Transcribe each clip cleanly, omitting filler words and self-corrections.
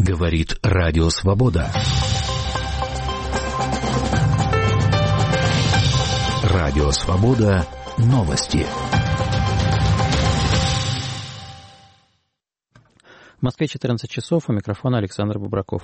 Говорит Радио Свобода. Радио Свобода. Новости. В Москве 14 часов. У микрофона Александр Бубраков.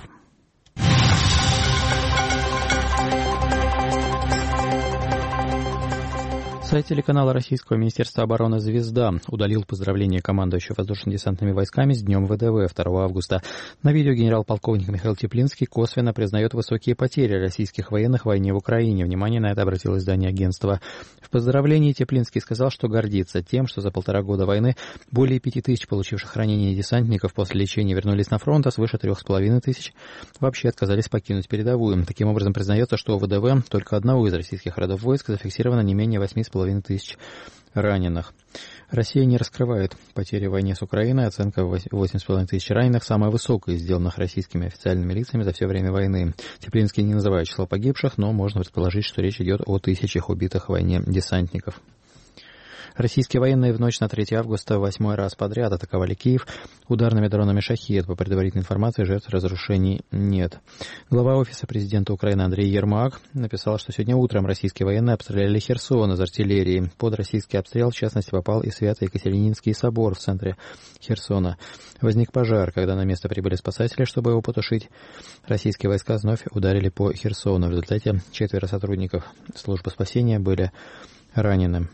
Сайт телеканала Российского Министерства обороны «Звезда» удалил поздравления командующего воздушно-десантными войсками с Днем ВДВ 2 августа. На видео генерал-полковник Михаил Теплинский косвенно признает высокие потери российских военных в войне в Украине. Внимание на это обратило издание агентства. В поздравлении Теплинский сказал, что гордится тем, что за 1,5 года войны более 5000 получивших ранения десантников после лечения вернулись на фронт, а свыше 3500 вообще отказались покинуть передовую. Таким образом, признается, что у ВДВ только одного из российских родов войск зафиксировано не менее 8500 раненых. Россия не раскрывает потери в войне с Украиной. Оценка 8500 раненых самая высокая из сделанных российскими официальными лицами за все время войны. Теплинский не называет число погибших, но можно предположить, что речь идет о тысячах убитых в войне десантников. Российские военные в ночь на 3 августа 8-й раз подряд атаковали Киев ударными дронами «Шахед». По предварительной информации, жертв разрушений нет. Глава Офиса президента Украины Андрей Ермак написал, что сегодня утром российские военные обстреляли Херсон из артиллерии. Под российский обстрел, в частности, попал и Свято-Екатерининский собор в центре Херсона. Возник пожар. Когда на место прибыли спасатели, чтобы его потушить, российские войска вновь ударили по Херсону. В результате 4 сотрудников службы спасения были ранены.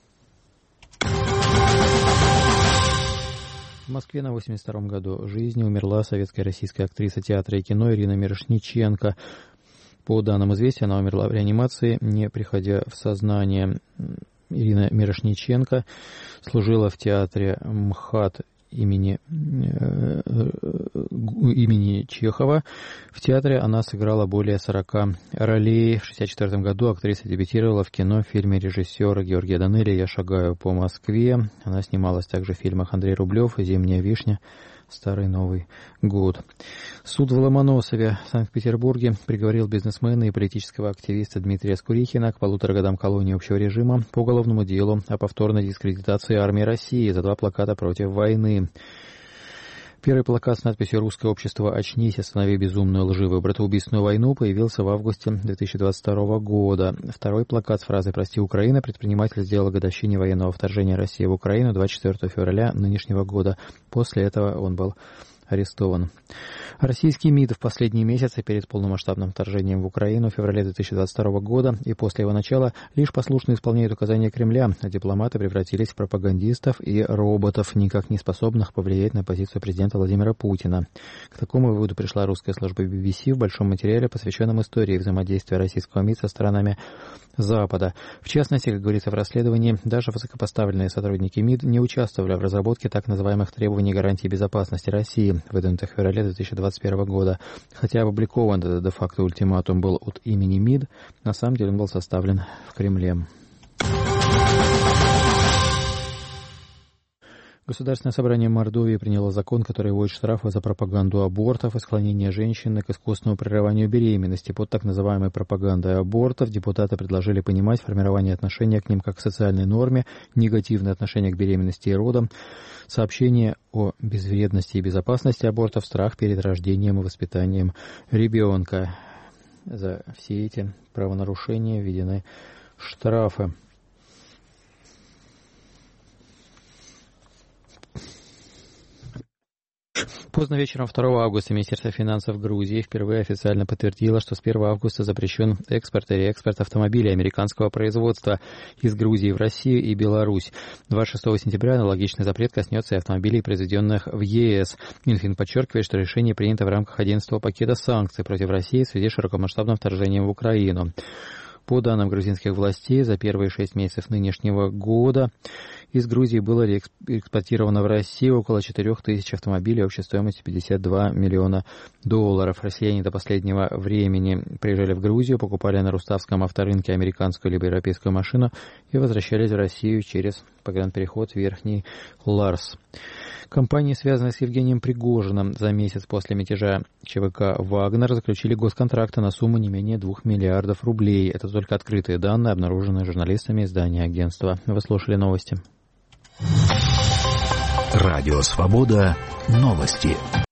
В Москве на 82-м году жизни умерла советская российская актриса театра и кино Ирина Мирошниченко. По данным «Известия», она умерла в реанимации, не приходя в сознание. Ирина Мирошниченко служила в театре МХАТ имени Чехова. В театре она сыграла более 40 ролей. В 1964 году актриса дебютировала в кино в фильме режиссера Георгия Данелия «Я шагаю по Москве». Она снималась также в фильмах Андрей Рублев, «Зимняя вишня», «Старый Новый год». Суд в Ломоносове в Санкт-Петербурге приговорил бизнесмена и политического активиста Дмитрия Скурихина к 1,5 годам колонии общего режима по уголовному делу о повторной дискредитации армии России за 2 плаката против войны. Первый плакат с надписью «Русское общество, очнись, останови безумную, лживую, братоубийственную войну» появился в августе 2022 года. Второй плакат с фразой «Прости, Украина» предприниматель сделал к годовщине военного вторжения России в Украину 24 февраля нынешнего года. После этого он был арестован. Российский МИД в последние месяцы перед полномасштабным вторжением в Украину в феврале 2022 года и после его начала лишь послушно исполняют указания Кремля, а дипломаты превратились в пропагандистов и роботов, никак не способных повлиять на позицию президента Владимира Путина. К такому выводу пришла русская служба BBC в большом материале, посвященном истории взаимодействия российского МИД со странами Запада. В частности, как говорится в расследовании, даже высокопоставленные сотрудники МИД не участвовали в разработке так называемых требований гарантии безопасности России, выдвинутых в феврале 2021 года. Хотя опубликован этот де-факто ультиматум был от имени МИД, на самом деле он был составлен в Кремле. Государственное собрание Мордовии приняло закон, который вводит штрафы за пропаганду абортов и склонение женщин к искусственному прерыванию беременности. Под так называемой пропагандой абортов депутаты предложили понимать формирование отношения к ним как к социальной норме, негативное отношение к беременности и родам, сообщение о безвредности и безопасности абортов, страх перед рождением и воспитанием ребенка. За все эти правонарушения введены штрафы. Поздно вечером 2 августа Министерство финансов Грузии впервые официально подтвердило, что с 1 августа запрещен экспорт и реэкспорт автомобилей американского производства из Грузии в Россию и Беларусь. 26 сентября аналогичный запрет коснется и автомобилей, произведенных в ЕС. Минфин подчеркивает, что решение принято в рамках 11-го пакета санкций против России в связи с широкомасштабным вторжением в Украину. По данным грузинских властей, за первые 6 месяцев нынешнего года из Грузии было экспортировано в Россию около 4000 автомобилей общей стоимостью $52 миллиона. Россияне до последнего времени приезжали в Грузию, покупали на Руставском авторынке американскую либо европейскую машину и возвращались в Россию через погранпереход Верхний Ларс. Компании, связанные с Евгением Пригожиным, за месяц после мятежа ЧВК «Вагнер» заключили госконтракты на сумму не менее 2 миллиардов рублей. Это только открытые данные, обнаруженные журналистами издания агентства. Вы слушали новости. Радио «Свобода». Новости.